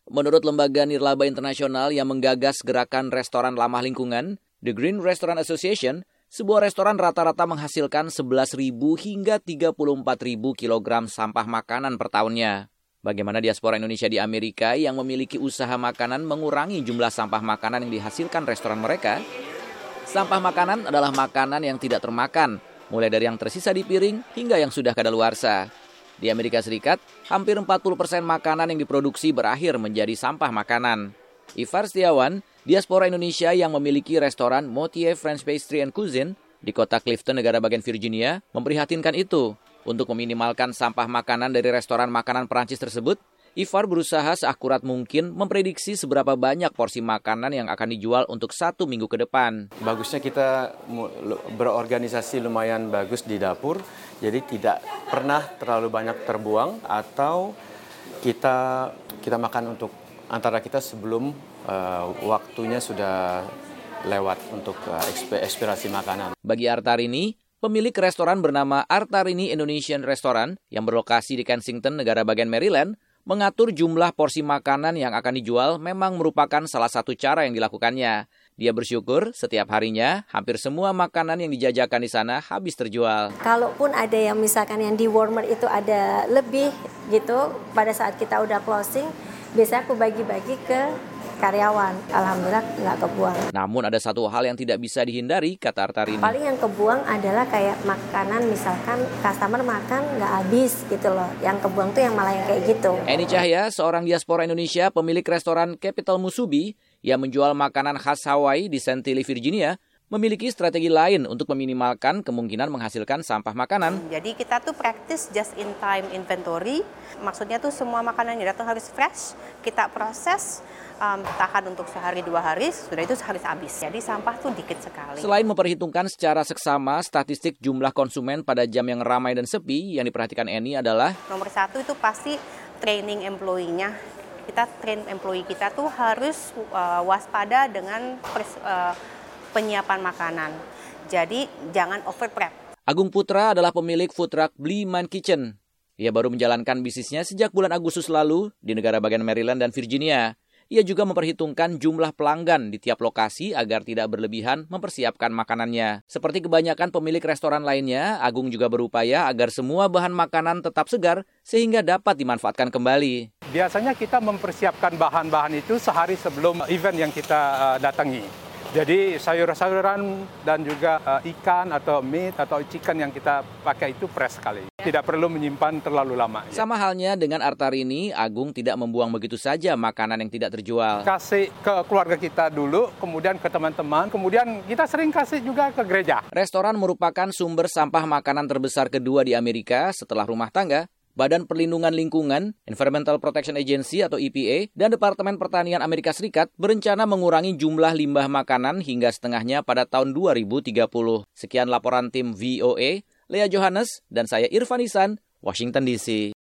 Menurut Lembaga Nirlaba Internasional yang menggagas gerakan restoran ramah lingkungan, The Green Restaurant Association, sebuah restoran rata-rata menghasilkan 11.000 hingga 34.000 kilogram sampah makanan per tahunnya. Bagaimana diaspora Indonesia di Amerika yang memiliki usaha makanan mengurangi jumlah sampah makanan yang dihasilkan restoran mereka? Sampah makanan adalah makanan yang tidak termakan, mulai dari yang tersisa di piring hingga yang sudah kadaluarsa. Di Amerika Serikat, hampir 40% makanan yang diproduksi berakhir menjadi sampah makanan. Ifar Setiawan, diaspora Indonesia yang memiliki restoran Motier French Pastry and Cuisine di kota Clifton, negara bagian Virginia, memprihatinkan itu. Untuk meminimalkan sampah makanan dari restoran makanan Perancis tersebut, Ifar berusaha seakurat mungkin memprediksi seberapa banyak porsi makanan yang akan dijual untuk 1 minggu ke depan. Bagusnya kita berorganisasi lumayan bagus di dapur, jadi tidak pernah terlalu banyak terbuang atau kita makan untuk antara kita sebelum waktunya sudah lewat untuk ekspirasi makanan. Bagi Artarini, pemilik restoran bernama Artarini Indonesian Restaurant yang berlokasi di Kensington, negara bagian Maryland, mengatur jumlah porsi makanan yang akan dijual memang merupakan salah satu cara yang dilakukannya. Dia bersyukur setiap harinya hampir semua makanan yang dijajakan di sana habis terjual. Kalaupun ada yang misalkan yang di warmer itu ada lebih gitu, pada saat kita udah closing, biasanya aku bagi-bagi ke karyawan. Alhamdulillah nggak kebuang. Namun ada satu hal yang tidak bisa dihindari, kata Artarini. Paling yang kebuang adalah kayak makanan, misalkan customer makan nggak habis gitu loh. Yang kebuang tuh yang malah yang kayak gitu. Eni Cahya, seorang diaspora Indonesia, pemilik restoran Capital Musubi yang menjual makanan khas Hawaii di Chantilly, Virginia, memiliki strategi lain untuk meminimalkan kemungkinan menghasilkan sampah makanan. Jadi kita tuh practice just in time inventory. Maksudnya tuh semua makanan yang datang harus fresh, kita proses, tahan untuk sehari 2 hari, sudah itu harus habis. Jadi sampah tuh dikit sekali. Selain memperhitungkan secara seksama statistik jumlah konsumen pada jam yang ramai dan sepi, yang diperhatikan Eni adalah nomor 1 itu pasti training employee-nya. Kita train employee kita tuh harus waspada dengan penyiapan makanan. Jadi jangan over prep. Agung Putra adalah pemilik food truck Bliman Kitchen. Ia baru menjalankan bisnisnya sejak bulan Agustus lalu di negara bagian Maryland dan Virginia. Ia juga memperhitungkan jumlah pelanggan di tiap lokasi agar tidak berlebihan mempersiapkan makanannya. Seperti kebanyakan pemilik restoran lainnya, Agung juga berupaya agar semua bahan makanan tetap segar sehingga dapat dimanfaatkan kembali. Biasanya kita mempersiapkan bahan-bahan itu sehari sebelum event yang kita datangi. Jadi sayur-sayuran dan juga ikan atau meat atau chicken yang kita pakai itu fresh sekali. Tidak perlu menyimpan terlalu lama. Sama halnya dengan Artarini, Agung tidak membuang begitu saja makanan yang tidak terjual. Kasih ke keluarga kita dulu, kemudian ke teman-teman, kemudian kita sering kasih juga ke gereja. Restoran merupakan sumber sampah makanan terbesar kedua di Amerika setelah rumah tangga. Badan Perlindungan Lingkungan, Environmental Protection Agency atau EPA, dan Departemen Pertanian Amerika Serikat berencana mengurangi jumlah limbah makanan hingga setengahnya pada tahun 2030. Sekian laporan tim VOA, Lea Johannes, dan saya Irfan Isan, Washington DC.